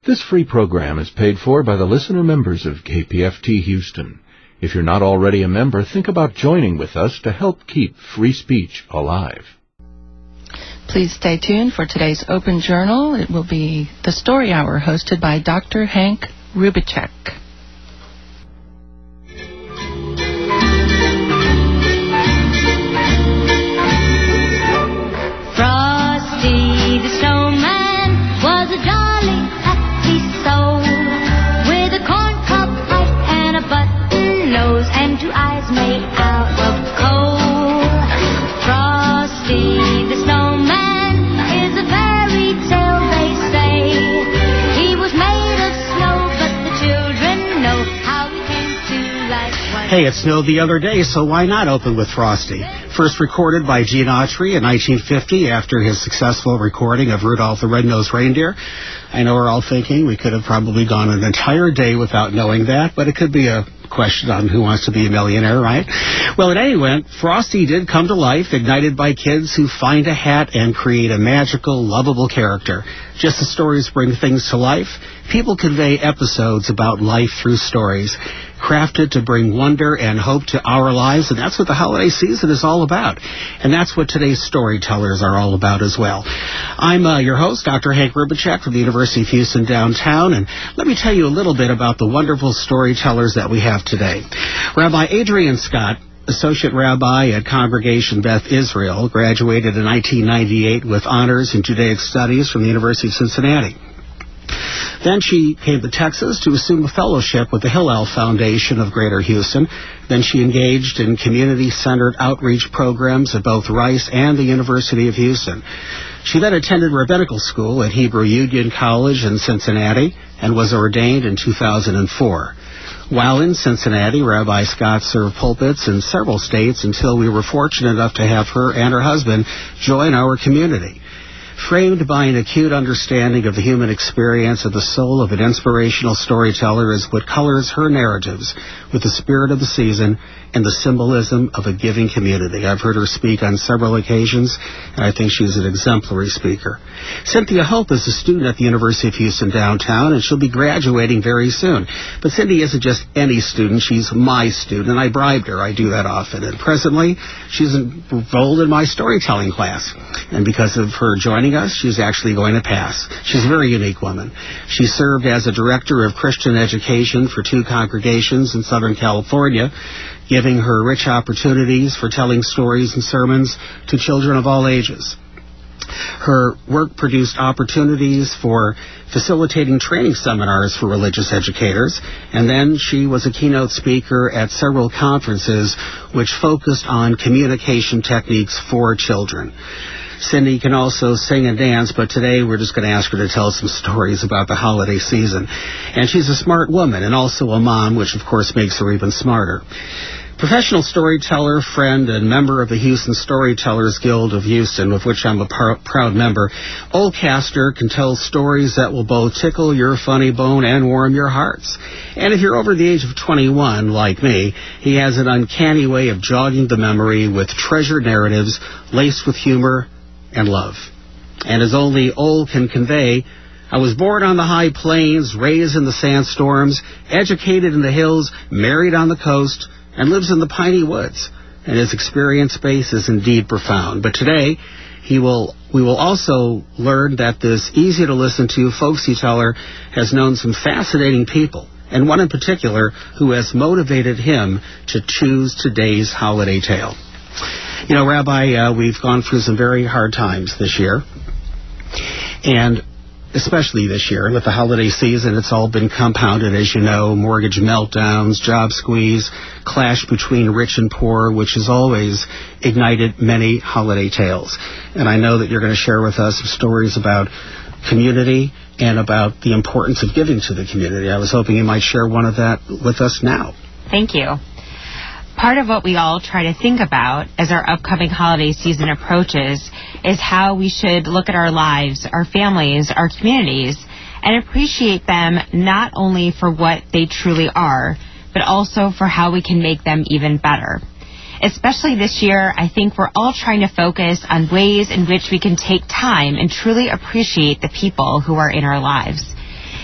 This free program is paid for by the listener members of KPFT Houston. If you're not already a member, think about joining with us to help keep free speech alive. Please stay tuned for today's Open Journal. It will be the Story Hour, hosted by Dr. Hank Rubicek. Frosty the snowman was a jolly, happy soul, with a corncob pipe and a button nose and two eyes made out of coal. Frosty the snowman is a fairy tale, they say. He was made of snow, but the children know how he came to life. Hey, it snowed the other day, so why not open with Frosty? First recorded by Gene Autry in 1950 after his successful recording of Rudolph the Red-Nosed Reindeer. I know we're all thinking we could have probably gone an entire day without knowing that, but it could be a question on Who Wants to Be a Millionaire, right? Well, at any rate, Frosty did come to life, ignited by kids who find a hat and create a magical, lovable character. Just as stories bring things to life, people convey episodes about life through stories, crafted to bring wonder and hope to our lives, and that's what the holiday season is all about. And that's what today's storytellers are all about as well. I'm your host, Dr. Hank Rubicek from the University of Houston downtown, and let me tell you a little bit about the wonderful storytellers that we have today. Rabbi Adrian Scott, Associate Rabbi at Congregation Beth Israel, graduated in 1998 with honors in Judaic Studies from the University of Cincinnati. Then she came to Texas to assume a fellowship with the Hillel Foundation of Greater Houston. Then she engaged in community-centered outreach programs at both Rice and the University of Houston. She then attended rabbinical school at Hebrew Union College in Cincinnati and was ordained in 2004. While in Cincinnati, Rabbi Scott served pulpits in several states until we were fortunate enough to have her and her husband join our community. Framed by an acute understanding of the human experience of the soul of an inspirational storyteller is what colors her narratives with the spirit of the season and the symbolism of a giving community. I've heard her speak on several occasions, and I think she's an exemplary speaker. Cynthia Hope is a student at the University of Houston downtown, and she'll be graduating very soon. But Cindy isn't just any student, she's my student, and I bribed her. I do that often. And presently, she's enrolled in my storytelling class. And because of her joining us, she's actually going to pass. She's a very unique woman. She served as a director of Christian education for 2 congregations in Southern California, giving her rich opportunities for telling stories and sermons to children of all ages. Her work produced opportunities for facilitating training seminars for religious educators, and then she was a keynote speaker at several conferences which focused on communication techniques for children. Cindy can also sing and dance, but today we're just going to ask her to tell some stories about the holiday season. And she's a smart woman and also a mom, which of course makes her even smarter. Professional storyteller, friend, and member of the Houston Storytellers Guild of Houston, of which I'm a proud member, Oldcaster can tell stories that will both tickle your funny bone and warm your hearts. And if you're over the age of 21, like me, he has an uncanny way of jogging the memory with treasured narratives laced with humor and love. And as only Old can convey, I was born on the high plains, raised in the sandstorms, educated in the hills, married on the coast, and lives in the piney woods. And his experience base is indeed profound. But today, we will also learn that this easy-to-listen-to folksy teller has known some fascinating people, and one in particular who has motivated him to choose today's holiday tale. You know, Rabbi, we've gone through some very hard times this year, and especially this year with the holiday season, it's all been compounded, as you know, mortgage meltdowns, job squeeze, clash between rich and poor, which has always ignited many holiday tales. And I know that you're going to share with us some stories about community and about the importance of giving to the community. I was hoping you might share one of that with us now. Thank you. Part of what we all try to think about as our upcoming holiday season approaches is how we should look at our lives, our families, our communities, and appreciate them not only for what they truly are, but also for how we can make them even better. Especially this year, I think we're all trying to focus on ways in which we can take time and truly appreciate the people who are in our lives.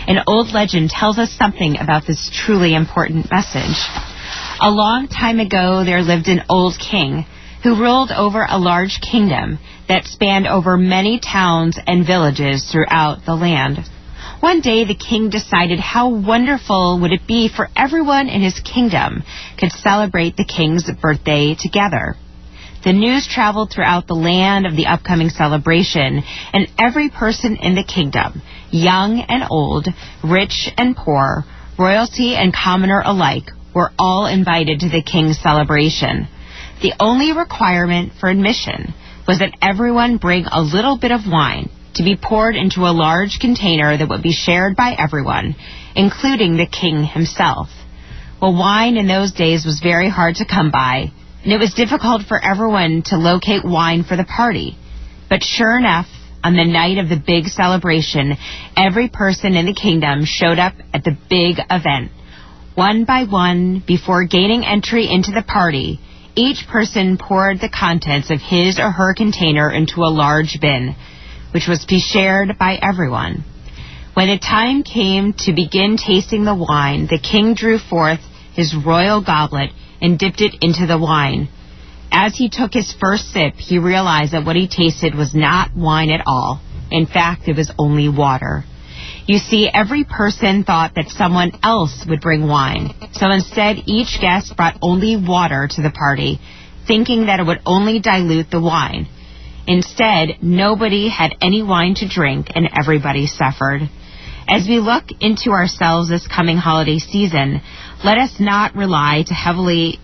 An old legend tells us something about this truly important message. A long time ago, there lived an old king who ruled over a large kingdom that spanned over many towns and villages throughout the land. One day, the king decided how wonderful would it be for everyone in his kingdom could celebrate the king's birthday together. The news traveled throughout the land of the upcoming celebration, and every person in the kingdom, young and old, rich and poor, royalty and commoner alike, were all invited to the king's celebration. The only requirement for admission was that everyone bring a little bit of wine to be poured into a large container that would be shared by everyone, including the king himself. Well, wine in those days was very hard to come by, and it was difficult for everyone to locate wine for the party. But sure enough, on the night of the big celebration, every person in the kingdom showed up at the big event. One by one, before gaining entry into the party, each person poured the contents of his or her container into a large bin, which was to be shared by everyone. When the time came to begin tasting the wine, the king drew forth his royal goblet and dipped it into the wine. As he took his first sip, he realized that what he tasted was not wine at all. In fact, it was only water. You see, every person thought that someone else would bring wine. So instead, each guest brought only water to the party, thinking that it would only dilute the wine. Instead, nobody had any wine to drink, and everybody suffered. As we look into ourselves this coming holiday season, let us not rely too heavily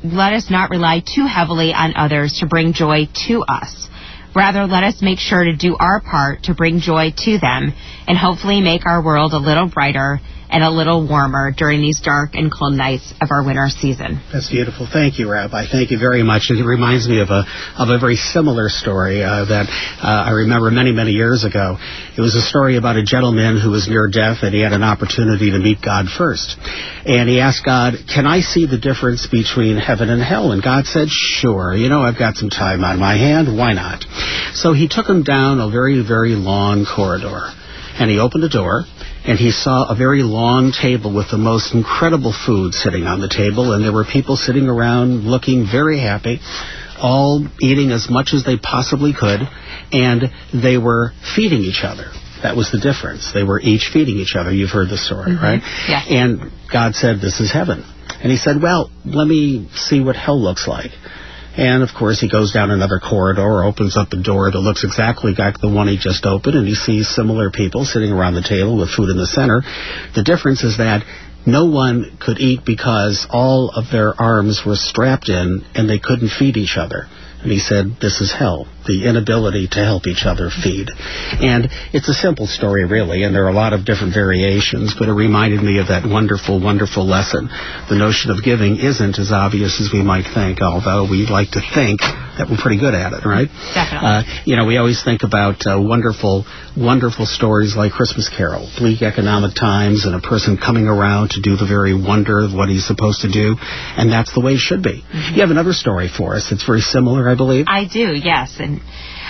on others to bring joy to us. Rather, let us make sure to do our part to bring joy to them and hopefully make our world a little brighter and a little warmer during these dark and cold nights of our winter season. That's beautiful. Thank you, Rabbi. Thank you very much. It reminds me of a very similar story that I remember many, many years ago. It was a story about a gentleman who was near death, and he had an opportunity to meet God first. And he asked God, "Can I see the difference between heaven and hell?" And God said, "Sure. I've got some time on my hand. Why not?" So he took him down a very, very long corridor. And he opened a door, and he saw a very long table with the most incredible food sitting on the table, and there were people sitting around looking very happy, all eating as much as they possibly could, and they were feeding each other. That was the difference. They were each feeding each other. You've heard the story, right? Yes. And God said, "This is heaven." And he said, "Well, let me see what hell looks like." And, of course, he goes down another corridor, opens up a door that looks exactly like the one he just opened, and he sees similar people sitting around the table with food in the center. The difference is that no one could eat because all of their arms were strapped in, and they couldn't feed each other. And he said, "This is hell, the inability to help each other feed." And it's a simple story, really, and there are a lot of different variations, but it reminded me of that wonderful, wonderful lesson. The notion of giving isn't as obvious as we might think, although we like to think that we're pretty good at it, right? Definitely. We always think about wonderful, wonderful stories like Christmas Carol, bleak economic times, and a person coming around to do the very wonder of what he's supposed to do, and that's the way it should be. Mm-hmm. You have another story for us. It's very similar, I believe. I do, yes. And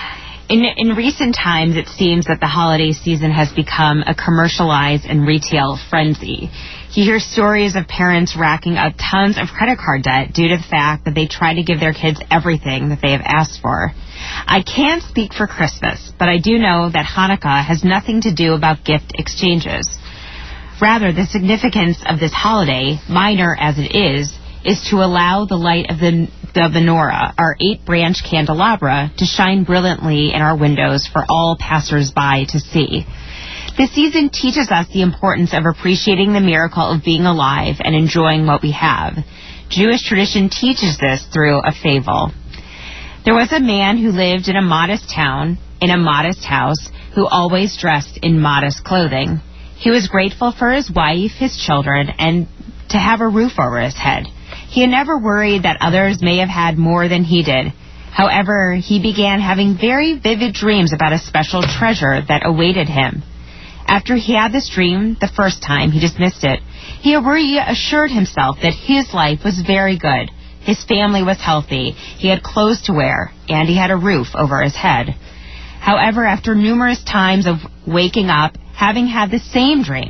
in recent times, it seems that the holiday season has become a commercialized and retail frenzy. You hear stories of parents racking up tons of credit card debt due to the fact that they try to give their kids everything that they have asked for. I can't speak for Christmas, but I do know that Hanukkah has nothing to do about gift exchanges. Rather, the significance of this holiday, minor as it is to allow the light of the menorah, our 8-branch candelabra, to shine brilliantly in our windows for all passers-by to see. This season teaches us the importance of appreciating the miracle of being alive and enjoying what we have. Jewish tradition teaches this through a fable. There was a man who lived in a modest town, in a modest house, who always dressed in modest clothing. He was grateful for his wife, his children, and to have a roof over his head. He had never worried that others may have had more than he did. However, he began having very vivid dreams about a special treasure that awaited him. After he had this dream the first time, he dismissed it. He assured himself that his life was very good. His family was healthy, he had clothes to wear, and he had a roof over his head. However, after numerous times of waking up, having had the same dream,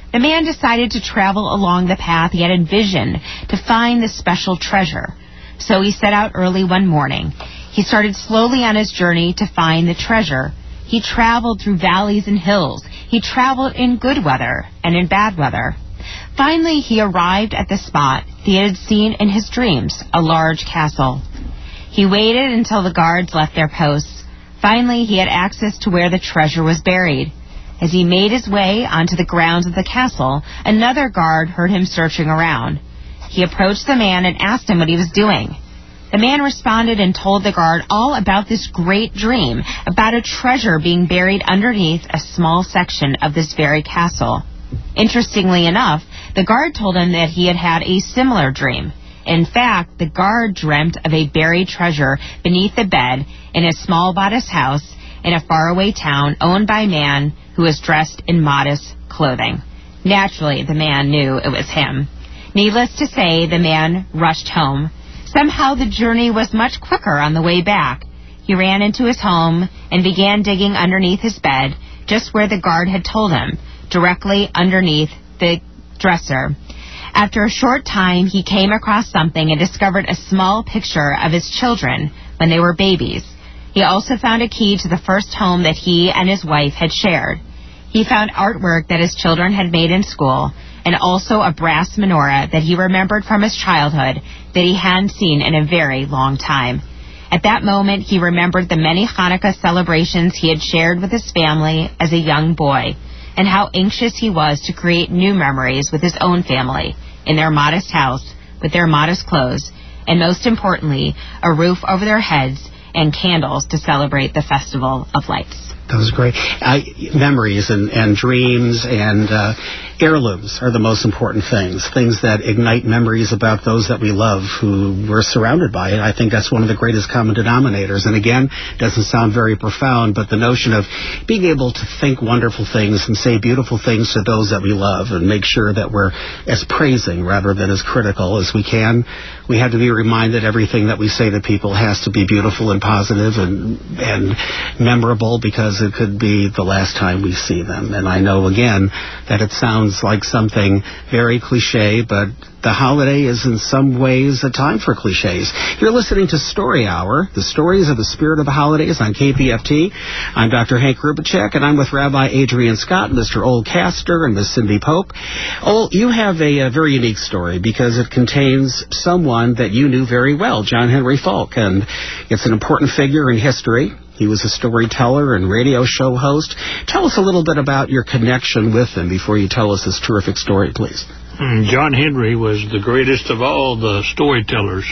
the man decided to travel along the path he had envisioned to find the special treasure. So he set out early one morning. He started slowly on his journey to find the treasure. He traveled through valleys and hills. He traveled in good weather and in bad weather. Finally, he arrived at the spot he had seen in his dreams, a large castle. He waited until the guards left their posts. Finally, he had access to where the treasure was buried. As he made his way onto the grounds of the castle, another guard heard him searching around. He approached the man and asked him what he was doing. The man responded and told the guard all about this great dream, about a treasure being buried underneath a small section of this very castle. Interestingly enough, the guard told him that he had had a similar dream. In fact, the guard dreamt of a buried treasure beneath the bed in a small bodice house in a faraway town owned by a man who was dressed in modest clothing. Naturally, the man knew it was him. Needless to say, the man rushed home. Somehow the journey was much quicker on the way back. He ran into his home and began digging underneath his bed, just where the guard had told him, directly underneath the dresser. After a short time, he came across something and discovered a small picture of his children when they were babies. He also found a key to the first home that he and his wife had shared. He found artwork that his children had made in school, and also a brass menorah that he remembered from his childhood that he hadn't seen in a very long time. At that moment, he remembered the many Hanukkah celebrations he had shared with his family as a young boy, and how anxious he was to create new memories with his own family, in their modest house, with their modest clothes, and most importantly, a roof over their heads and candles to celebrate the Festival of Lights. That was great. Memories and dreams and heirlooms are the most important things that ignite memories about those that we love who we're surrounded by. And I think that's one of the greatest common denominators. And again, doesn't sound very profound, but the notion of being able to think wonderful things and say beautiful things to those that we love and make sure that we're as praising rather than as critical as we can. We have to be reminded everything that we say to people has to be beautiful and positive and memorable, because it could be the last time we see them. And I know, again, that it sounds like something very cliche, but the holiday is in some ways a time for cliches. You're listening to Story Hour, the stories of the spirit of the holidays on KPFT. I'm Dr. Hank Rubicek, and I'm with Rabbi Adrian Scott, Mr. Ole Castor, and Miss Cindy Pope. Ole, you have a very unique story because it contains someone that you knew very well, John Henry Falk, and it's an important figure in history. He was a storyteller and radio show host. Tell us a little bit about your connection with him before you tell us this terrific story, please. John Henry was the greatest of all the storytellers,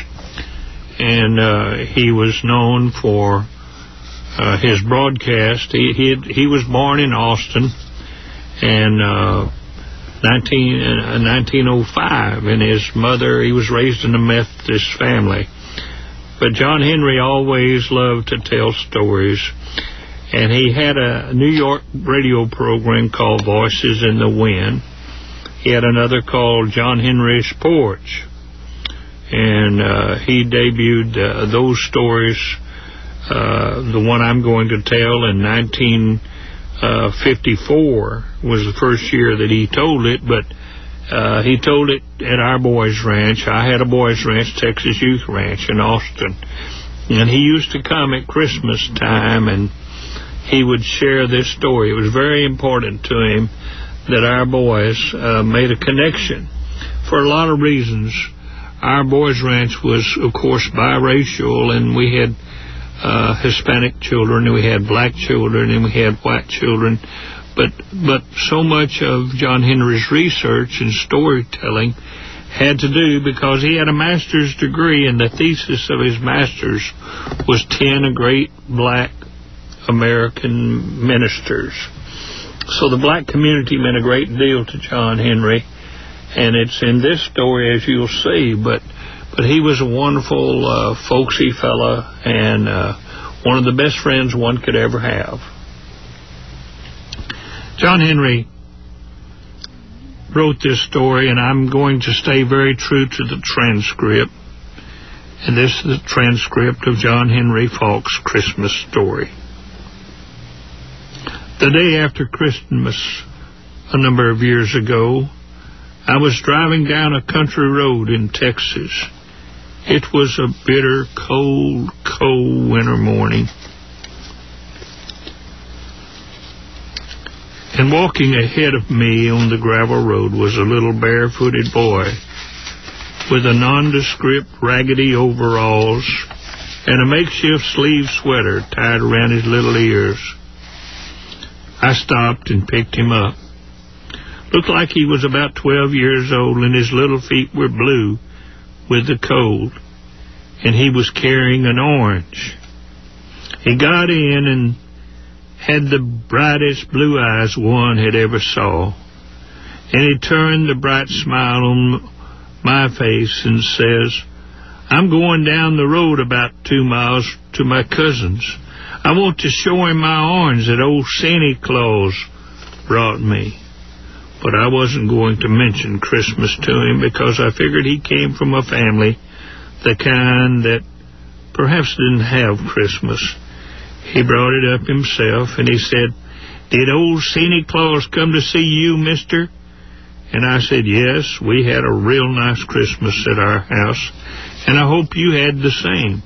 and he was known for his broadcast. He was born in Austin in 1905, and his mother, he was raised in a Methodist family. But John Henry always loved to tell stories, and he had a New York radio program called Voices in the Wind. He had another called John Henry's Porch, and he debuted those stories. The one I'm going to tell in 1954 was the first year that he told it, but he told it at our boys' ranch. I had a boys' ranch, Texas Youth Ranch in Austin, and he used to come at Christmas time, and he would share this story. It was very important to him that our boys made a connection for a lot of reasons. Our boys' ranch was, of course, biracial, and we had Hispanic children, and we had black children, and we had white children. But so much of John Henry's research and storytelling had to do because he had a master's degree, and the thesis of his master's was 10 great black American ministers. So the black community meant a great deal to John Henry, and it's in this story, as you'll see. But he was a wonderful, folksy fella, and one of the best friends one could ever have. John Henry wrote this story, and I'm going to stay very true to the transcript. And this is the transcript of John Henry Falk's Christmas story. The day after Christmas, a number of years ago. I was driving down a country road in Texas. It was a bitter, cold, cold winter morning. And walking ahead of me on the gravel road was a little barefooted boy with a nondescript raggedy overalls and a makeshift sleeve sweater tied around his little ears. I stopped and picked him up. Looked like he was about 12 years old, and his little feet were blue with the cold, and he was carrying an orange. He got in and had the brightest blue eyes one had ever saw, and he turned the bright smile on my face and says, "I'm going down the road about 2 miles to my cousin's. I want to show him my orange that old Santa Claus brought me." But I wasn't going to mention Christmas to him because I figured he came from a family, the kind that perhaps didn't have Christmas. He brought it up himself, and he said, "Did old Santa Claus come to see you, mister?" And I said, "Yes, we had a real nice Christmas at our house, and I hope you had the same."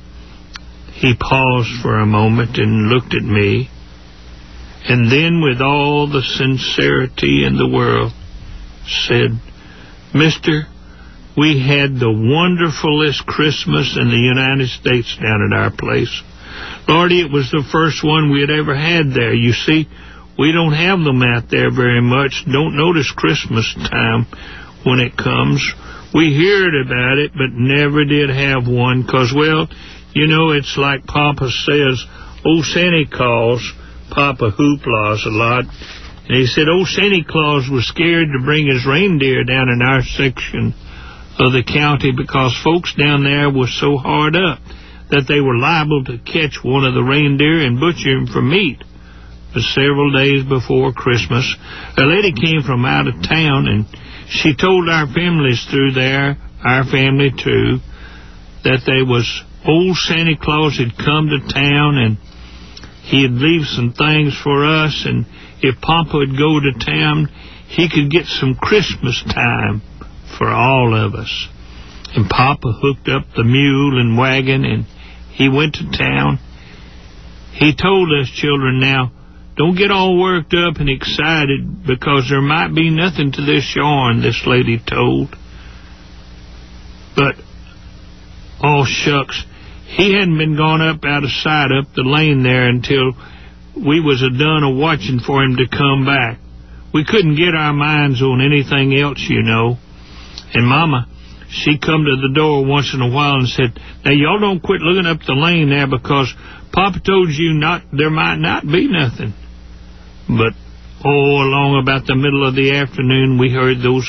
He paused for a moment and looked at me, and then with all the sincerity in the world said, "Mister, we had the wonderfulest Christmas in the United States down at our place. Lordy, it was the first one we had ever had there. You see, we don't have them out there very much, don't notice Christmas time when it comes. We heard about it, but never did have one, 'cause, well, you know, it's like Papa says, old Santa Claus, Papa hooplas a lot, and he said old Santa Claus was scared to bring his reindeer down in our section of the county because folks down there were so hard up that they were liable to catch one of the reindeer and butcher him for meat." But several days before Christmas, a lady came from out of town, and she told our families through there, our family too, that there was old Santa Claus had come to town, and he'd leave some things for us, and if Papa would go to town, he could get some Christmas time for all of us. And Papa hooked up the mule and wagon, and he went to town. He told us children, now, don't get all worked up and excited, because there might be nothing to this yarn, this lady told. But, oh shucks, he hadn't been gone up out of sight up the lane there until we was a-done a-watching for him to come back. We couldn't get our minds on anything else, you know. And Mama, she come to the door once in a while and said, "Now, y'all don't quit looking up the lane there, because Papa told you there might not be nothing." But, along about the middle of the afternoon, we heard those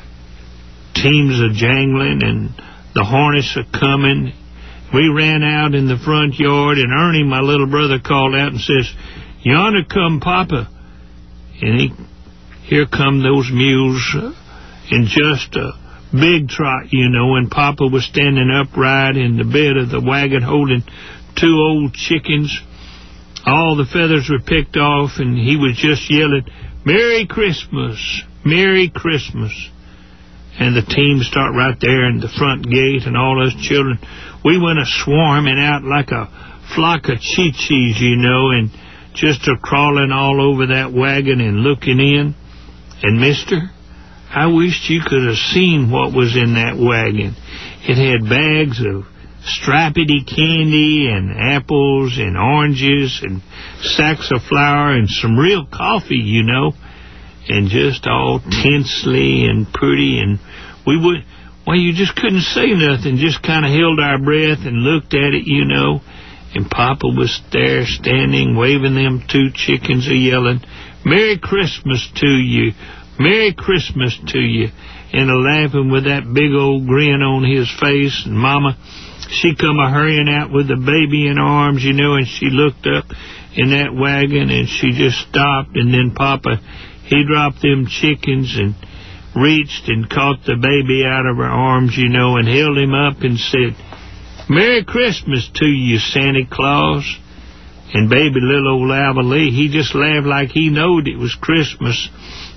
teams a-jangling and the harness a-coming. We ran out in the front yard, and Ernie, my little brother, called out and says, "Yonder come Papa." And here come those mules in just a big trot, you know, and Papa was standing upright in the bed of the wagon holding 2 old chickens. All the feathers were picked off, and he was just yelling, "Merry Christmas, Merry Christmas." And the team start right there in the front gate, and all us children, we went a-swarming out like a flock of chi-chis, you know, and just a-crawling all over that wagon and looking in. And, mister, I wished you could have seen what was in that wagon. It had bags of stripedy candy and apples and oranges and sacks of flour and some real coffee, you know, and just all tinsely and pretty, and you just couldn't say nothing, just kind of held our breath and looked at it, you know. And Papa was there standing, waving them 2 chickens a-yelling, "Merry Christmas to you, Merry Christmas to you," and a-laughing with that big old grin on his face. And Mama, she come a-hurrying out with the baby in her arms, you know, and she looked up in that wagon, and she just stopped, and then Papa, he dropped them chickens and reached and caught the baby out of her arms, you know, and held him up and said, "Merry Christmas to you, Santa Claus." And baby little old Alva Lee, he just laughed like he knowed it was Christmas.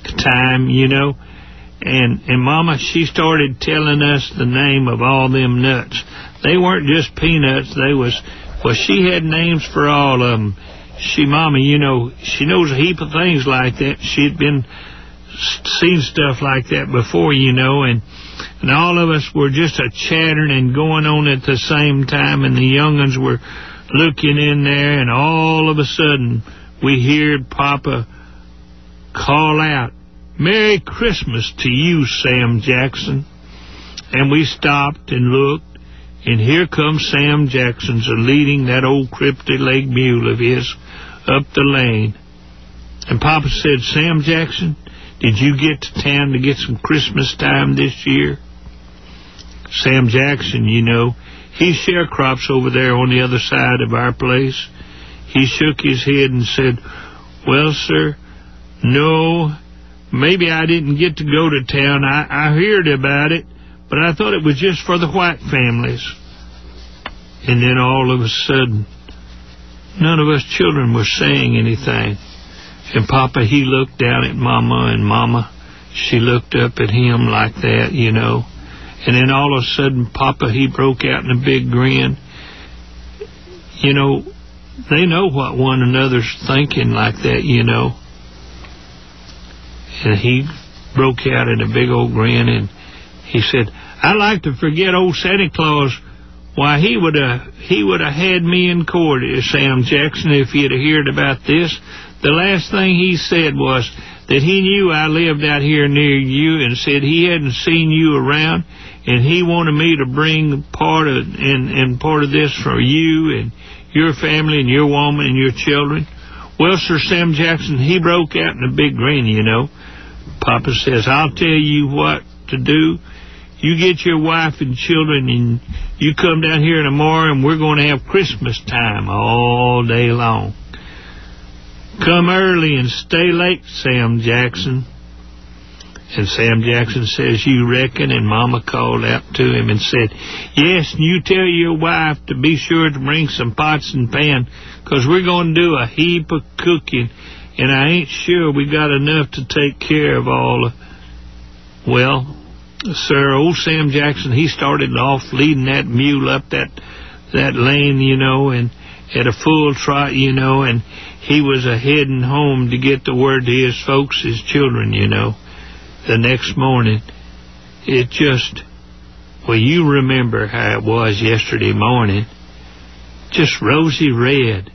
time, you know. And Mama, she started telling us the name of all them nuts. They weren't just peanuts. She had names for all of them. Mama, you know, she knows a heap of things like that. She'd seen stuff like that before, you know, and all of us were just chattering and going on at the same time, and the young'uns were looking in there, and all of a sudden we heard Papa call out, "Merry Christmas to you, Sam Jackson." And we stopped and looked, and here comes Sam Jackson leading that old cripply-legged mule of his up the lane. And Papa said, "Sam Jackson, did you get to town to get some Christmas time this year?" Sam Jackson, you know, he sharecrops over there on the other side of our place. He shook his head and said, "Well, sir, no, maybe I didn't get to go to town. I heard about it, but I thought it was just for the white families." And then all of a sudden, none of us children were saying anything. And Papa, he looked down at Mama, and Mama, she looked up at him like that, you know. And then all of a sudden, Papa, he broke out in a big grin. You know, they know what one another's thinking like that, you know. And he broke out in a big old grin, and he said, "I'd like to forget old Santa Claus. Why, he would have had me in court, Sam Jackson, if he'd have heard about this. The last thing he said was that he knew I lived out here near you, and said he hadn't seen you around, and he wanted me to bring part of this for you and your family and your woman and your children." Well, Sir Sam Jackson, he broke out in a big grin, you know. Papa says, "I'll tell you what to do. You get your wife and children, and you come down here tomorrow, and we're going to have Christmas time all day long. Come early and stay late, Sam Jackson." And Sam Jackson says, "You reckon?" And Mama called out to him and said, "Yes, and you tell your wife to be sure to bring some pots and pans, 'cause we're going to do a heap of cooking, and I ain't sure we got enough to take care of all." Well, sir, old Sam Jackson, he started off leading that mule up that lane, you know, and at a full trot, you know, and he was heading home to get the word to his folks, his children, you know. The next morning, well, you remember how it was yesterday morning, just rosy red,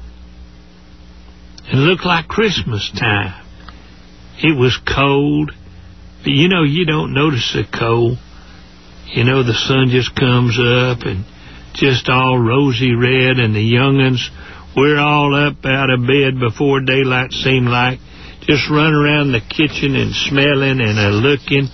and looked like Christmas time. It was cold, but you know, you don't notice the cold. You know, the sun just comes up and just all rosy red, and the young'uns, we're all up out of bed before daylight seemed like, just run around the kitchen and smelling and looking.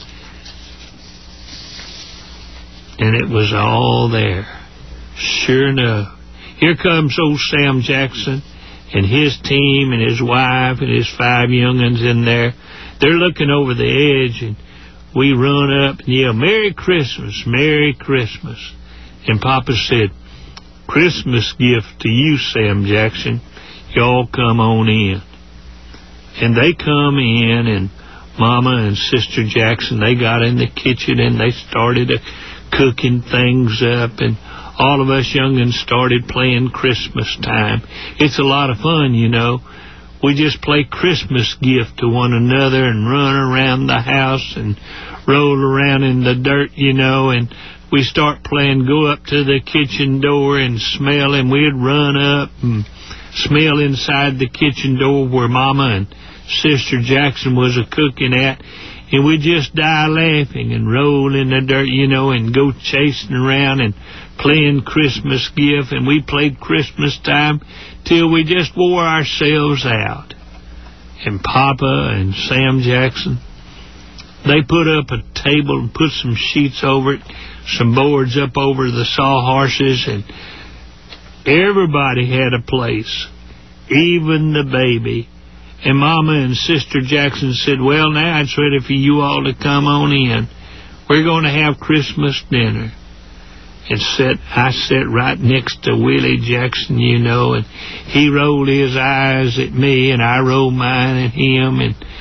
And it was all there. Sure enough, here comes old Sam Jackson and his team and his wife and his 5 young'uns in there. They're looking over the edge, and we run up and yell, "Merry Christmas, Merry Christmas." And Papa said, "Christmas gift to you, Sam Jackson. Y'all come on in." And they come in, and Mama and Sister Jackson, they got in the kitchen, and they started cooking things up, and all of us young'uns started playing Christmas time. It's a lot of fun, you know. We just play Christmas gift to one another and run around the house and roll around in the dirt, you know, and we start playing go up to the kitchen door and smell, and we'd run up and smell inside the kitchen door where Mama and Sister Jackson was cooking at, and we'd just die laughing and roll in the dirt, you know, and go chasing around and playing Christmas gift, and we played Christmas time till we just wore ourselves out. And Papa and Sam Jackson, they put up a table and put some sheets over it, some boards up over the sawhorses, and everybody had a place, even the baby. And Mama and Sister Jackson said, "Well, now it's ready for you all to come on in. We're going to have Christmas dinner." And I sat right next to Willie Jackson, you know, and he rolled his eyes at me, and I rolled mine at him, and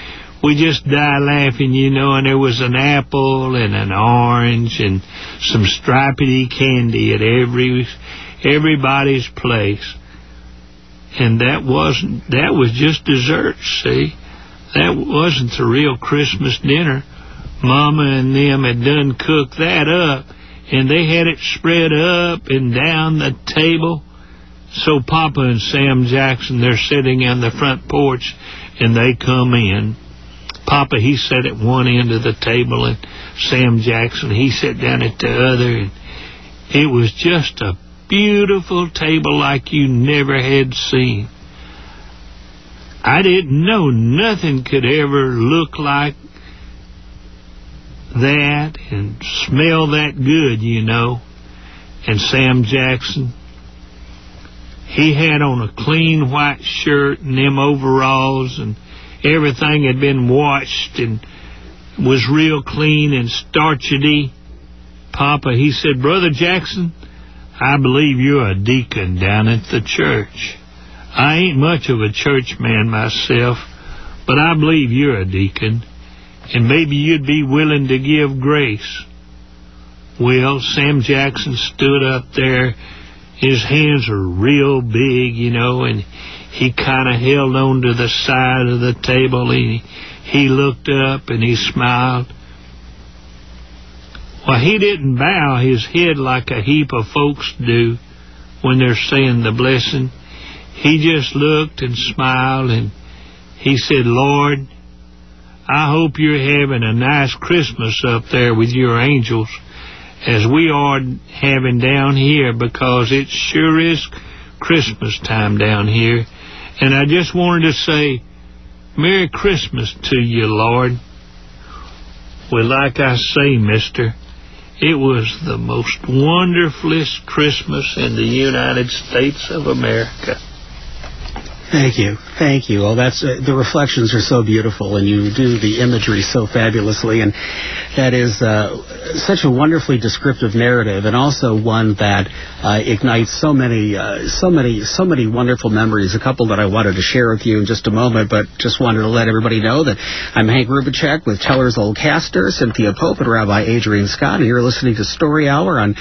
we just died laughing, you know, and there was an apple and an orange and some stripedy candy at everybody's place. And that was just dessert, see? That wasn't the real Christmas dinner. Mama and them had done cooked that up, and they had it spread up and down the table. So Papa and Sam Jackson, they're sitting on the front porch, and they come in. Papa, he sat at one end of the table, and Sam Jackson, he sat down at the other, and it was just a beautiful table like you never had seen. I didn't know nothing could ever look like that and smell that good, you know. And Sam Jackson, he had on a clean white shirt and them overalls, and everything had been washed and was real clean and starchy. Papa, he said, Brother Jackson, I believe you're a deacon down at the church. I ain't much of a church man myself, but I believe you're a deacon, and maybe you'd be willing to give grace. Well, Sam Jackson stood up there. His hands were real big, you know, and he kind of held on to the side of the table. He looked up and he smiled. Well, he didn't bow his head like a heap of folks do when they're saying the blessing. He just looked and smiled, and he said, Lord, I hope you're having a nice Christmas up there with your angels as we are having down here, because it sure is Christmas time down here. And I just wanted to say, Merry Christmas to you, Lord. Well, like I say, mister, it was the most wonderfulest Christmas in the United States of America. Thank you. Thank you. Well, that's the reflections are so beautiful, and you do the imagery so fabulously, and that is such a wonderfully descriptive narrative, and also one that ignites so many wonderful memories. A couple that I wanted to share with you in just a moment, but just wanted to let everybody know that I'm Hank Rubicek with Teller's Old Castor, Cynthia Pope, and Rabbi Adrian Scott, and you're listening to Story Hour on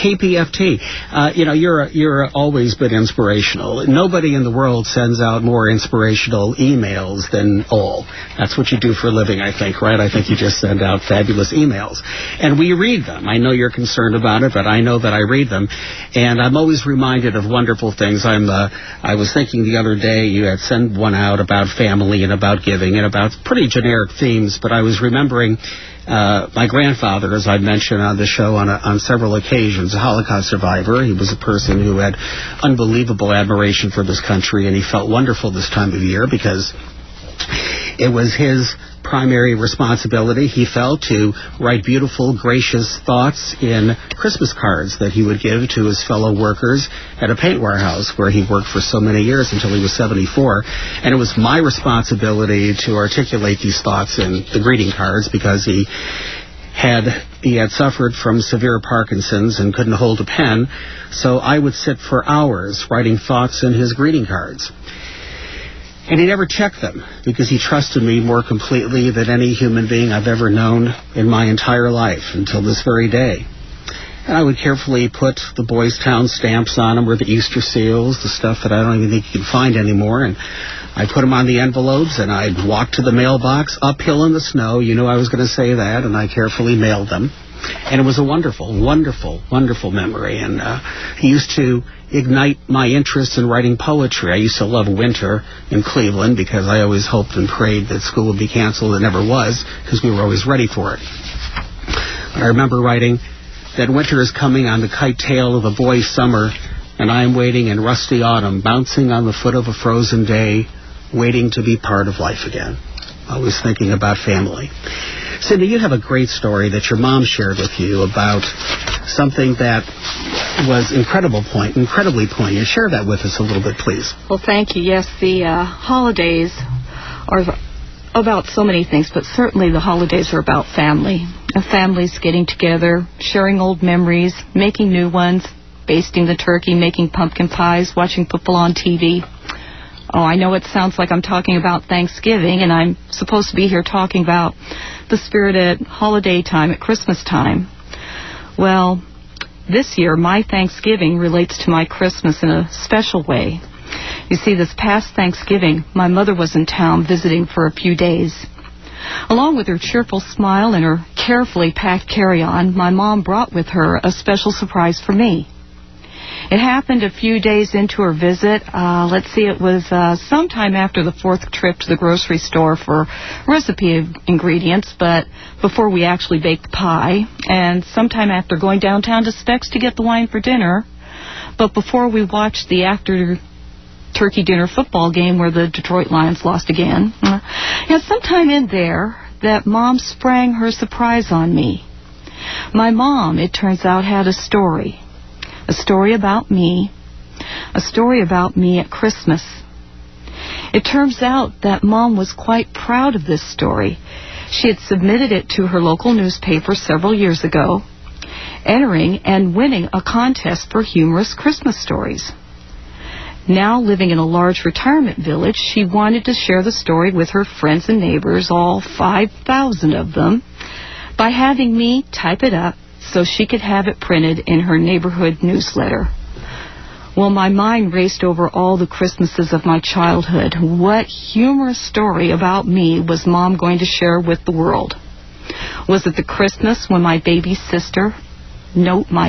KPFT. You're always been inspirational. Nobody in the world sends out more inspirational emails than all. That's what you do for a living, I think, right? I think you just send out fabulous emails. And we read them. I know you're concerned about it, but I know that I read them. And I'm always reminded of wonderful things. I was thinking the other day you had sent one out about family and about giving and about pretty generic themes, but I was remembering my grandfather, as I mentioned on the show on several occasions, a Holocaust survivor. He was a person who had unbelievable admiration for this country, and he felt wonderful this time of year because it was his primary responsibility, he felt, to write beautiful, gracious thoughts in Christmas cards that he would give to his fellow workers at a paint warehouse where he worked for so many years until he was 74. And it was my responsibility to articulate these thoughts in the greeting cards because he had suffered from severe Parkinson's and couldn't hold a pen. So I would sit for hours writing thoughts in his greeting cards. And he never checked them because he trusted me more completely than any human being I've ever known in my entire life until this very day. And I would carefully put the Boys Town stamps on them, or the Easter seals, the stuff that I don't even think you can find anymore. And I put them on the envelopes, and I'd walk to the mailbox uphill in the snow. You know I was going to say that, and I carefully mailed them. And it was a wonderful, wonderful, wonderful memory. And he used to ignite my interest in writing poetry. I used to love winter in Cleveland because I always hoped and prayed that school would be canceled. It never was because we were always ready for it. But I remember writing that winter is coming on the kite tail of a boy's summer, and I am waiting in rusty autumn, bouncing on the foot of a frozen day, waiting to be part of life again. Always thinking about family. Cindy, you have a great story that your mom shared with you about something that was incredibly poignant. Share that with us a little bit, please. Well, thank you. Yes, the holidays are about so many things, but certainly the holidays are about family. Families getting together, sharing old memories, making new ones, basting the turkey, making pumpkin pies, watching football on TV. Oh, I know it sounds like I'm talking about Thanksgiving, and I'm supposed to be here talking about the spirit at holiday time, at Christmas time. Well, this year, my Thanksgiving relates to my Christmas in a special way. You see, this past Thanksgiving, my mother was in town visiting for a few days. Along with her cheerful smile and her carefully packed carry-on, my mom brought with her a special surprise for me. It happened a few days into her visit. It was sometime after the fourth trip to the grocery store for recipe ingredients, but before we actually baked the pie, and sometime after going downtown to Specs to get the wine for dinner, but before we watched the after-turkey dinner football game where the Detroit Lions lost again. Sometime in there, that Mom sprang her surprise on me. My mom, it turns out, had a story. A story about me. A story about me at Christmas. It turns out that Mom was quite proud of this story. She had submitted it to her local newspaper several years ago, entering and winning a contest for humorous Christmas stories. Now living in a large retirement village, she wanted to share the story with her friends and neighbors, all 5,000 of them, by having me type it up so she could have it printed in her neighborhood newsletter. Well, my mind raced over all the Christmases of my childhood. What humorous story about me was Mom going to share with the world? Was it the Christmas when my baby sister and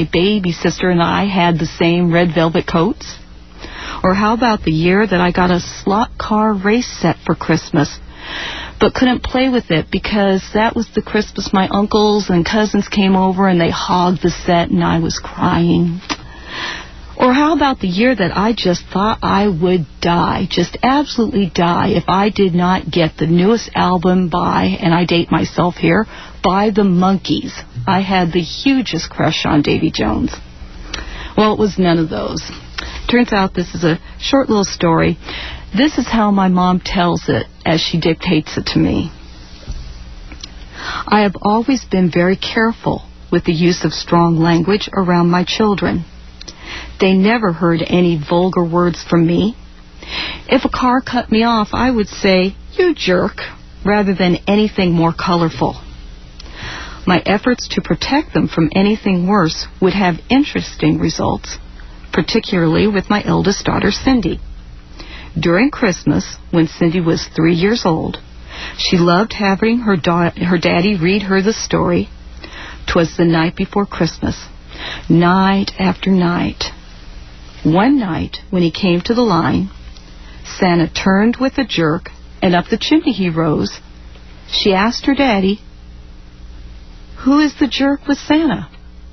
I had the same red velvet coats? Or how about the year that I got a slot car race set for Christmas, but couldn't play with it because that was the Christmas my uncles and cousins came over and they hogged the set and I was crying? Or how about the year that I just thought I would die, just absolutely die, if I did not get the newest album by, and I date myself here, by the Monkees? I had the hugest crush on Davy Jones. Well, it was none of those. Turns out this is a short little story. This is how my mom tells it as she dictates it to me. I have always been very careful with the use of strong language around my children. They never heard any vulgar words from me. If a car cut me off, I would say, "You jerk," rather than anything more colorful. My efforts to protect them from anything worse would have interesting results, particularly with my eldest daughter, Cindy. During Christmas, when Cindy was 3 years old, she loved having her daddy read her the story, "'Twas the Night Before Christmas," night after night. One night, when he came to the line, Santa turned with a jerk, and up the chimney he rose. She asked her daddy, "Who is the jerk with Santa?"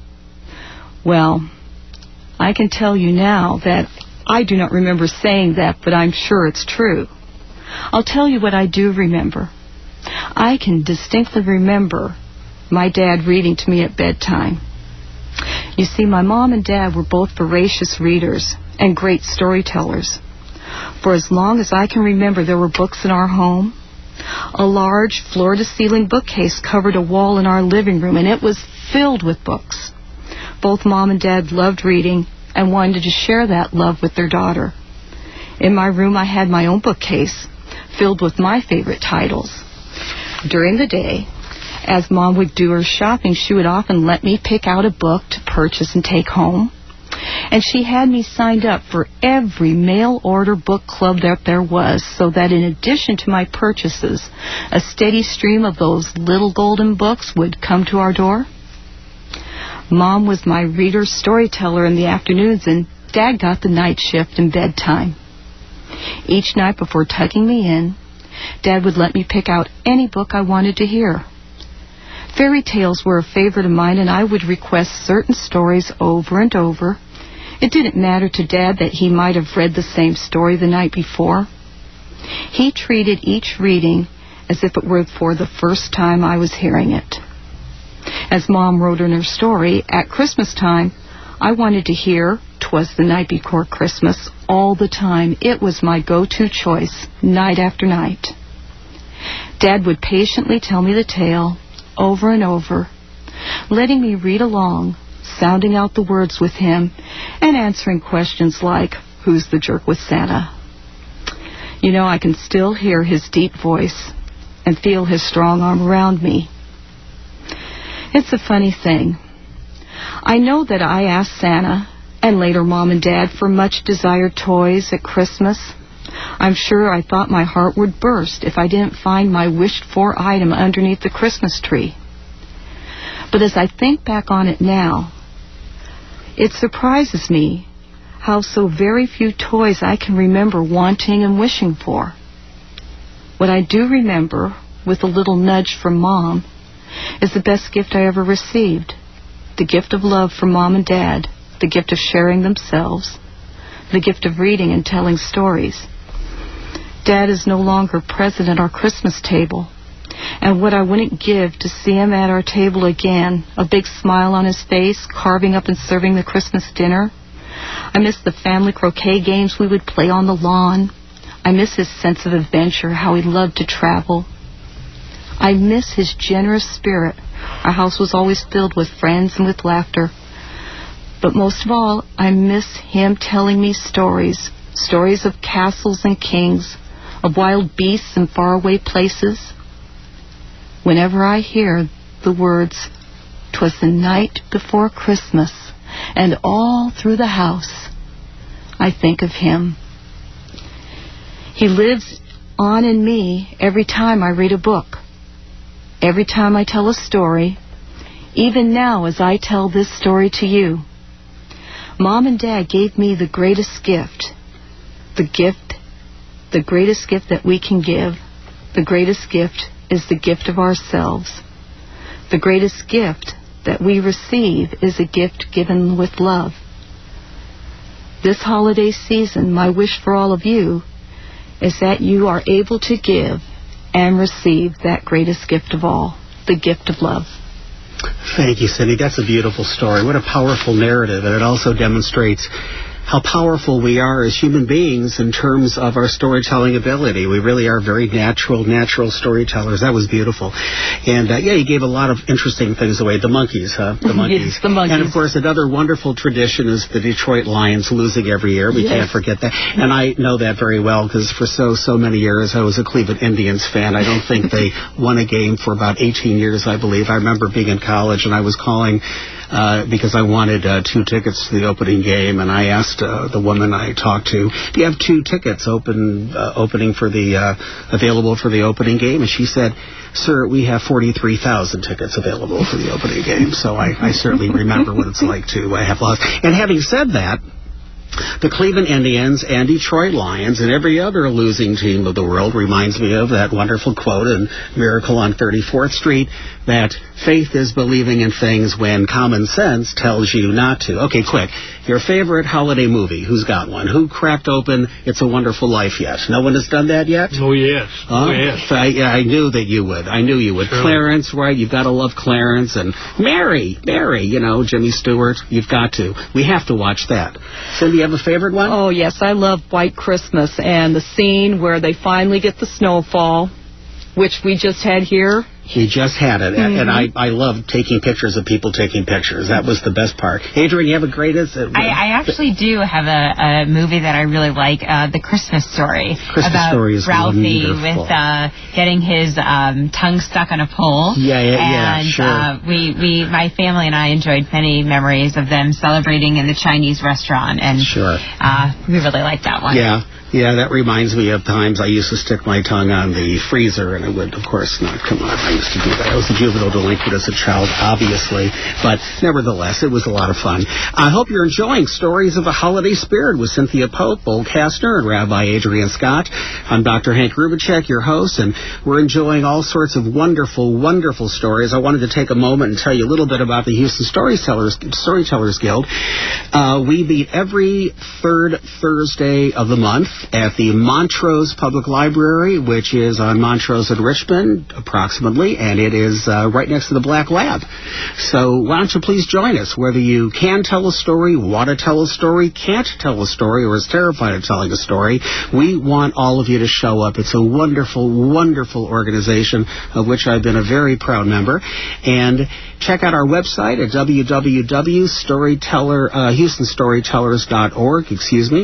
Well, I can tell you now that I do not remember saying that, but I'm sure it's true. I'll tell you what I do remember. I can distinctly remember my dad reading to me at bedtime. You see, my mom and dad were both voracious readers and great storytellers. For as long as I can remember, there were books in our home. A large floor-to-ceiling bookcase covered a wall in our living room, and it was filled with books. Both Mom and Dad loved reading and wanted to share that love with their daughter. In my room, I had my own bookcase filled with my favorite titles. During the day, as Mom would do her shopping, she would often let me pick out a book to purchase and take home. And she had me signed up for every mail-order book club that there was, so that in addition to my purchases, a steady stream of those little golden books would come to our door. Mom was my reader storyteller in the afternoons, and Dad got the night shift and bedtime. Each night before tucking me in, Dad would let me pick out any book I wanted to hear. Fairy tales were a favorite of mine, and I would request certain stories over and over. It didn't matter to Dad that he might have read the same story the night before. He treated each reading as if it were for the first time I was hearing it. As Mom wrote in her story, at Christmas time, I wanted to hear "'Twas the Night Before Christmas" all the time. It was my go-to choice, night after night. Dad would patiently tell me the tale over and over, letting me read along, sounding out the words with him, and answering questions like, "Who's the jerk with Santa?" You know, I can still hear his deep voice and feel his strong arm around me. It's a funny thing. I know that I asked Santa and later Mom and Dad for much desired toys at Christmas. I'm sure I thought my heart would burst if I didn't find my wished-for item underneath the Christmas tree. But as I think back on it now, it surprises me how so very few toys I can remember wanting and wishing for. What I do remember, with a little nudge from Mom, is the best gift I ever received. The gift of love from Mom and Dad, the gift of sharing themselves, the gift of reading and telling stories. Dad is no longer present at our Christmas table, and what I wouldn't give to see him at our table again, a big smile on his face, carving up and serving the Christmas dinner. I miss the family croquet games we would play on the lawn. I miss his sense of adventure, how he loved to travel. I miss his generous spirit. Our house was always filled with friends and with laughter. But most of all, I miss him telling me stories, stories of castles and kings, of wild beasts and faraway places. Whenever I hear the words, "'Twas the night before Christmas," and all through the house, I think of him. He lives on in me every time I read a book, every time I tell a story, even now as I tell this story to you. Mom and Dad gave me the greatest gift, the greatest gift that we can give. The greatest gift is the gift of ourselves. The greatest gift that we receive is a gift given with love. This holiday season, my wish for all of you is that you are able to give and receive that greatest gift of all, the gift of love. Thank you, Cindy. That's a beautiful story. What a powerful narrative, and it also demonstrates how powerful we are as human beings in terms of our storytelling ability. We really are very natural storytellers. That was beautiful. And, you gave a lot of interesting things away. The monkeys, huh? The monkeys. Yes, the monkeys. And, of course, another wonderful tradition is the Detroit Lions losing every year. We can't forget that. And I know that very well because for so many years I was a Cleveland Indians fan. I don't think they won a game for about 18 years, I believe. I remember being in college and I was calling because I wanted 2 tickets to the opening game, and I asked the woman I talked to, "Do you have 2 tickets opening for the available for the opening game?" And she said, "Sir, we have 43,000 tickets available for the opening game." So I certainly remember what it's like to have lost. And having said that, the Cleveland Indians and Detroit Lions and every other losing team of the world reminds me of that wonderful quote in Miracle on 34th Street, that faith is believing in things when common sense tells you not to. Okay, quick. Your favorite holiday movie, who's got one? Who cracked open It's a Wonderful Life yet? No one has done that yet? Oh, yes. Oh, yes. I knew that you would. I knew you would. Sure. Clarence, right? You've got to love Clarence. And Mary, Jimmy Stewart. You've got to. We have to watch that. Cindy, you have a favorite one? Oh, yes. I love White Christmas and the scene where they finally get the snowfall, which we just had here. We just had it, and I love taking pictures of people taking pictures. That was the best part. Adrian, you have a greatest? I actually do have a movie that I really like, The Christmas Story. Christmas Story is Ralphie wonderful. with getting his tongue stuck on a pole. Yeah, sure. And my family and I enjoyed many memories of them celebrating in the Chinese restaurant, and sure. We really liked that one. Yeah, that reminds me of times I used to stick my tongue on the freezer, and it would, of course, not come out. I used to do that. I was a juvenile delinquent as a child, obviously, but nevertheless, it was a lot of fun. I hope you're enjoying Stories of the Holiday Spirit with Cynthia Pope, Bull Kastner, and Rabbi Adrian Scott. I'm Dr. Hank Rubicek, your host, and we're enjoying all sorts of wonderful, wonderful stories. I wanted to take a moment and tell you a little bit about the Houston Storytellers Guild. We meet every third Thursday of the month at the Montrose Public Library, which is on Montrose and Richmond, approximately. supposedly, and it is right next to the Black Lab. So why don't you please join us, whether you can tell a story, want to tell a story, can't tell a story, or is terrified of telling a story. We want all of you to show up. It's a wonderful, wonderful organization of which I've been a very proud member. And check out our website at HoustonStorytellers.org.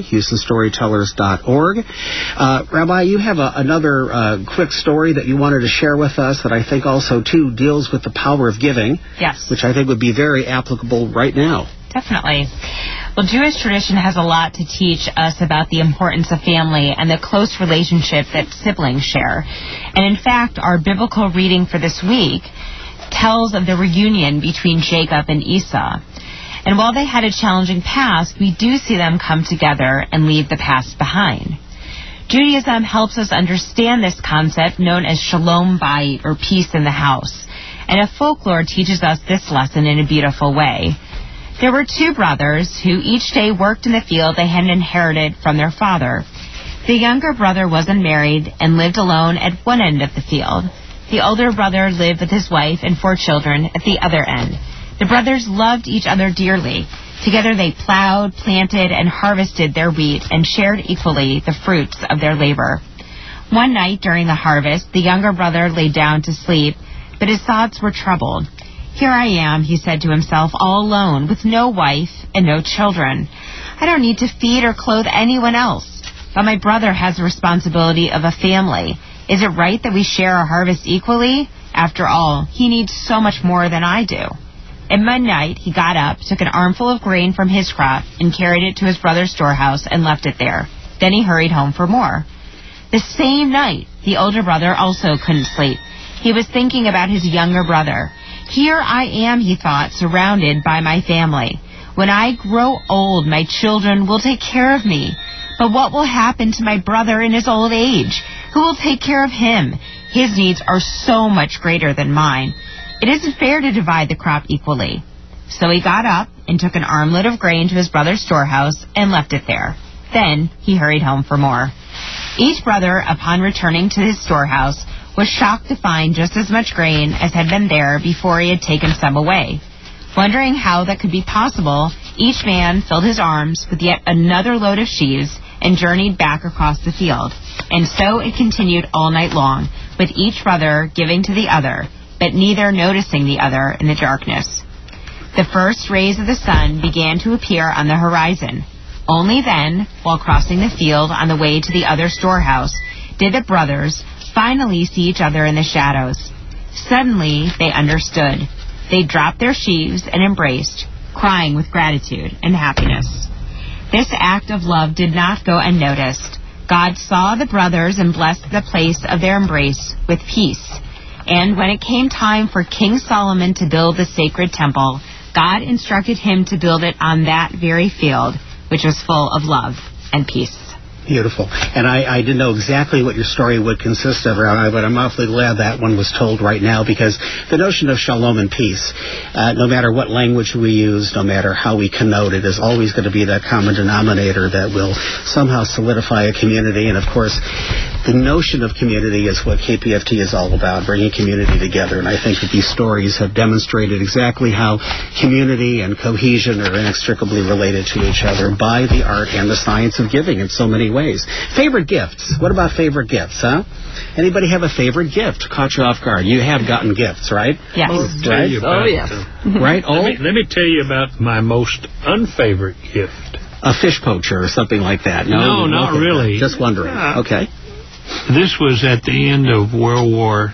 HoustonStorytellers.org. Rabbi, you have another quick story that you wanted to share with us that I think also, too, deals with the power of giving. Yes. Which I think would be very applicable right now. Definitely. Well, Jewish tradition has a lot to teach us about the importance of family and the close relationship that siblings share. And in fact, our biblical reading for this week tells of the reunion between Jacob and Esau. And while they had a challenging past, we do see them come together and leave the past behind. Judaism helps us understand this concept known as shalom bayit, or peace in the house. And folklore teaches us this lesson in a beautiful way. There were two brothers who each day worked in the field they had inherited from their father. The younger brother wasn't married and lived alone at one end of the field. The older brother lived with his wife and 4 children at the other end. The brothers loved each other dearly. Together they plowed, planted, and harvested their wheat and shared equally the fruits of their labor. One night during the harvest, the younger brother lay down to sleep, but his thoughts were troubled. "Here I am," he said to himself, "all alone, with no wife and no children. I don't need to feed or clothe anyone else. But my brother has the responsibility of a family. Is it right that we share our harvest equally? After all, he needs so much more than I do." At midnight, he got up, took an armful of grain from his crop, and carried it to his brother's storehouse and left it there. Then he hurried home for more. The same night, the older brother also couldn't sleep. He was thinking about his younger brother. "Here I am," he thought, "surrounded by my family. When I grow old, my children will take care of me. But what will happen to my brother in his old age? Who will take care of him? His needs are so much greater than mine. It isn't fair to divide the crop equally." So he got up and took an armload of grain to his brother's storehouse and left it there. Then he hurried home for more. Each brother, upon returning to his storehouse, was shocked to find just as much grain as had been there before he had taken some away. Wondering how that could be possible, each man filled his arms with yet another load of sheaves and journeyed back across the field. And so it continued all night long, with each brother giving to the other, but neither noticing the other in the darkness. The first rays of the sun began to appear on the horizon. Only then, while crossing the field on the way to the other storehouse, did the brothers finally see each other in the shadows. Suddenly, they understood. They dropped their sheaves and embraced, crying with gratitude and happiness. This act of love did not go unnoticed. God saw the brothers and blessed the place of their embrace with peace. And when it came time for King Solomon to build the sacred temple, God instructed him to build it on that very field, which was full of love and peace. Beautiful. And I didn't know exactly what your story would consist of, Rabbi, but I'm awfully glad that one was told right now, because the notion of shalom and peace, no matter what language we use, no matter how we connote it, is always going to be that common denominator that will somehow solidify a community. And, of course, the notion of community is what KPFT is all about, bringing community together. And I think that these stories have demonstrated exactly how community and cohesion are inextricably related to each other by the art and the science of giving in so many ways. Favorite gifts. What about favorite gifts, huh? Anybody have a favorite gift? Caught you off guard. You have gotten gifts, right? Yes. Right? Yes. Right? Let me tell you about my most unfavorite gift. A fish poacher or something like that. No, not really. Just wondering. Okay. This was at the end of World War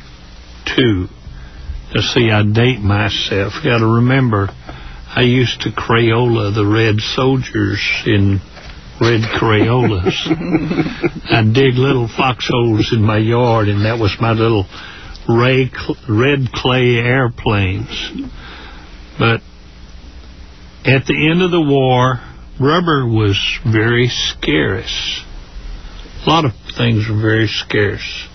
II. Let's see, I date myself. You got to remember, I used to Crayola the red soldiers in red Crayolas. I'd dig little foxholes in my yard, and that was my little red clay airplanes. But at the end of the war, rubber was very scarce. A lot of things were very scarce.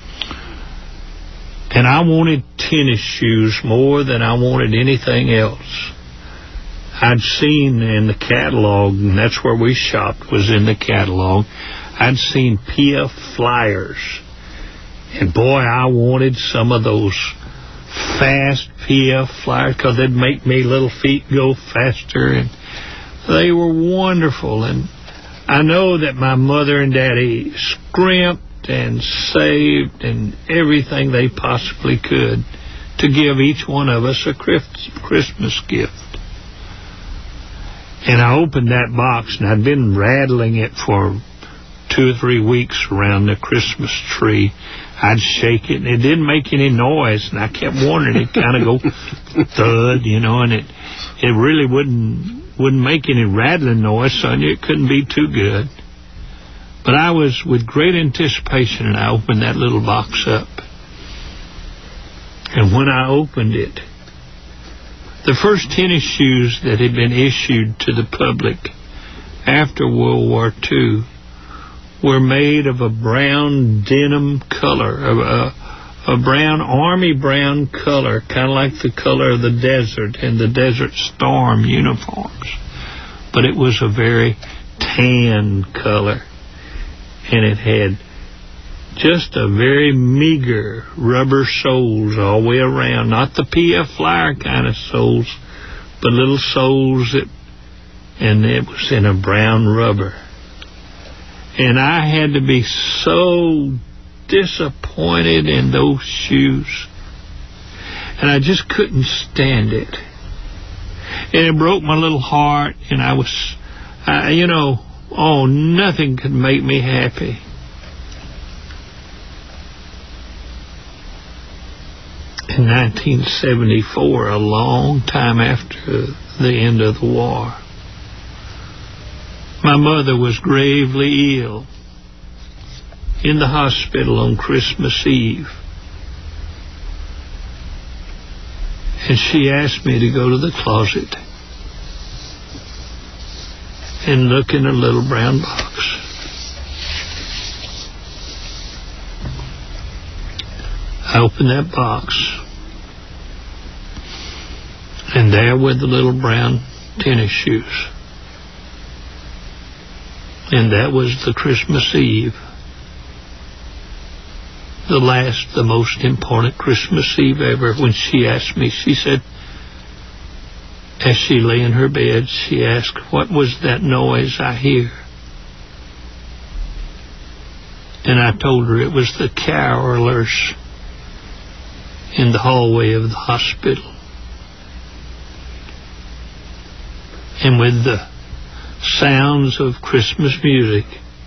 And I wanted tennis shoes more than I wanted anything else. I'd seen in the catalog, and that's where we shopped, was in the catalog, I'd seen PF Flyers. And boy, I wanted some of those fast PF flyers because they'd make me little feet go faster, and they were wonderful. And I know that my mother and daddy scrimped and saved and everything they possibly could to give each one of us a Christmas gift. And I opened that box, and I'd been rattling it for 2 or 3 weeks around the Christmas tree. I'd shake it, and it didn't make any noise, and I kept wanting it to kind of go thud, you know, and it really wouldn't make any rattling noise, so I knew it couldn't be too good. But I was with great anticipation, and I opened that little box up. And when I opened it, the first tennis shoes that had been issued to the public after World War II were made of a brown denim color, a brown, army brown color, kind of like the color of the desert and the Desert Storm uniforms. But it was a very tan color, and it had just a very meager rubber soles all the way around, not the PF Flyer kind of soles, but little soles and it was in a brown rubber. And I had to be so disappointed in those shoes, and I just couldn't stand it. And it broke my little heart, and I was, nothing could make me happy. In 1974, a long time after the end of the war, my mother was gravely ill in the hospital on Christmas Eve. And she asked me to go to the closet and look in a little brown box. I opened that box, and there were the little brown tennis shoes. And that was the Christmas Eve, the most important Christmas Eve ever. When she asked me, she said, as she lay in her bed, she asked, "What was that noise I hear?" And I told her it was the carolers in the hallway of the hospital. And with the sounds of Christmas music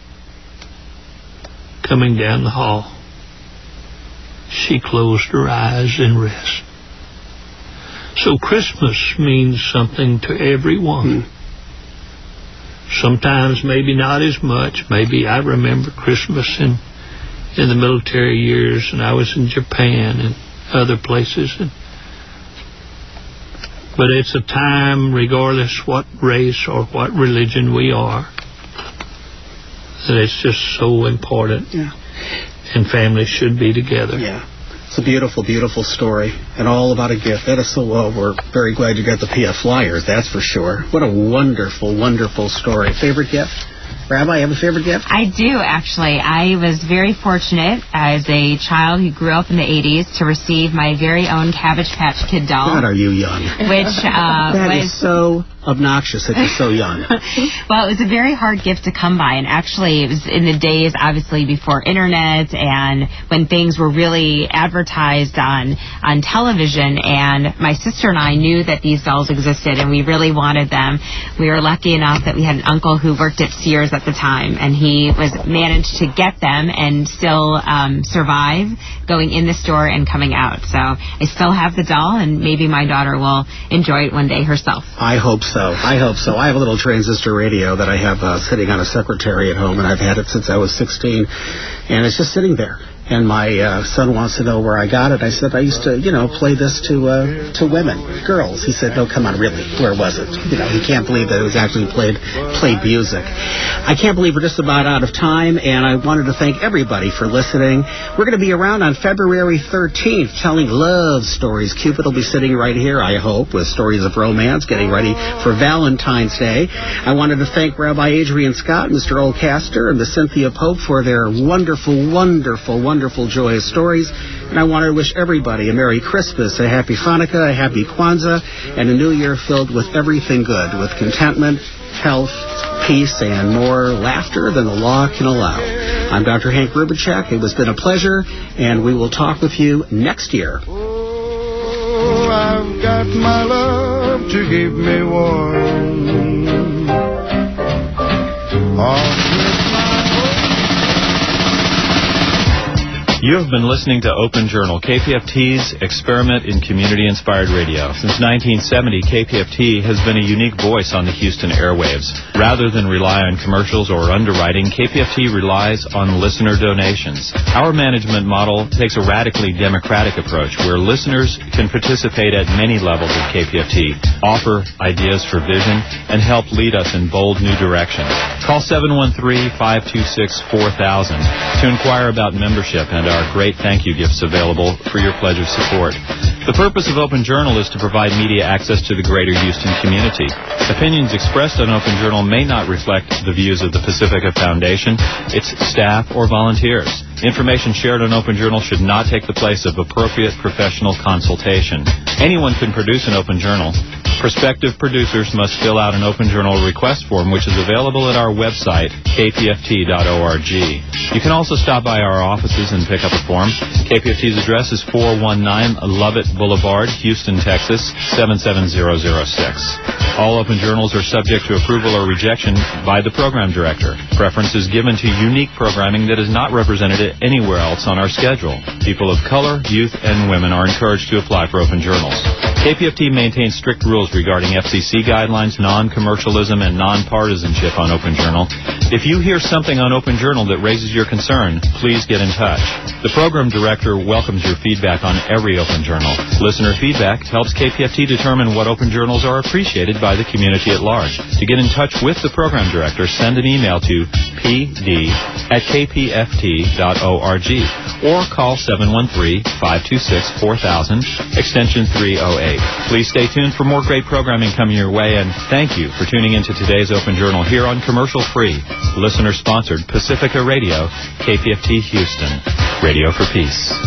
coming down the hall, she closed her eyes in rest. So Christmas means something to everyone. Sometimes maybe not as much. Maybe I remember Christmas in the military years, and I was in Japan and other places. But it's a time, regardless what race or what religion we are, that it's just so important. Yeah. And families should be together. Yeah. It's a beautiful, beautiful story, and all about a gift. That is so well. We're very glad you got the PF Flyers, that's for sure. What a wonderful, wonderful story. Favorite gift? Rabbi, you have a favorite gift? I do, actually. I was very fortunate as a child who grew up in the 80s to receive my very own Cabbage Patch Kid doll. God, are you young? Which that is so obnoxious that you're so young. Well, it was a very hard gift to come by, and actually it was in the days, obviously, before internet and when things were really advertised on television, and my sister and I knew that these dolls existed, and we really wanted them. We were lucky enough that we had an uncle who worked at Sears at the time, and he managed to get them and still survive going in the store and coming out. So I still have the doll, and maybe my daughter will enjoy it one day herself. I hope so. I hope so. I have a little transistor radio that I have sitting on a secretary at home, and I've had it since I was 16, and it's just sitting there. And my son wants to know where I got it. I said, I used to, play this to women, girls. He said, no, come on, really, where was it? He can't believe that it was actually played music. I can't believe we're just about out of time, and I wanted to thank everybody for listening. We're going to be around on February 13th telling love stories. Cupid will be sitting right here, I hope, with stories of romance, getting ready for Valentine's Day. I wanted to thank Rabbi Adrian Scott, Mr. Olcaster, and the Cynthia Pope for their wonderful, wonderful, wonderful, joyous stories. And I want to wish everybody a Merry Christmas, a Happy Hanukkah, a Happy Kwanzaa, and a New Year filled with everything good, with contentment, health, peace, and more laughter than the law can allow. I'm Dr. Hank Rubicek. It has been a pleasure, and we will talk with you next year. Oh, I've got my love to keep me warm. You have been listening to Open Journal, KPFT's experiment in community-inspired radio. Since 1970, KPFT has been a unique voice on the Houston airwaves. Rather than rely on commercials or underwriting, KPFT relies on listener donations. Our management model takes a radically democratic approach where listeners can participate at many levels of KPFT, offer ideas for vision, and help lead us in bold new directions. Call 713-526-4000 to inquire about membership and our great thank you gifts available for your pledge of support. The purpose of Open Journal is to provide media access to the greater Houston community. Opinions expressed on Open Journal may not reflect the views of the Pacifica Foundation, its staff, or volunteers. Information shared on Open Journal should not take the place of appropriate professional consultation. Anyone can produce an Open Journal. Prospective producers must fill out an Open Journal request form, which is available at our website, kpft.org. You can also stop by our offices and pick up a form. KPFT's address is 419 Lovett Boulevard, Houston, Texas, 77006. All Open Journals are subject to approval or rejection by the program director. Preference is given to unique programming that is not represented anywhere else on our schedule. People of color, youth, and women are encouraged to apply for Open Journals. KPFT maintains strict rules regarding FCC guidelines, non-commercialism, and non-partisanship on Open Journal. If you hear something on Open Journal that raises your concern, please get in touch. The program director welcomes your feedback on every Open Journal. Listener feedback helps KPFT determine what Open Journals are appreciated by the community at large. To get in touch with the program director, send an email to pd@kpft.org or call 713-526-4000, extension 308. Please stay tuned for more great programming coming your way, and thank you for tuning into today's Open Journal here on commercial-free, listener-sponsored Pacifica Radio, KPFT Houston, Radio for Peace.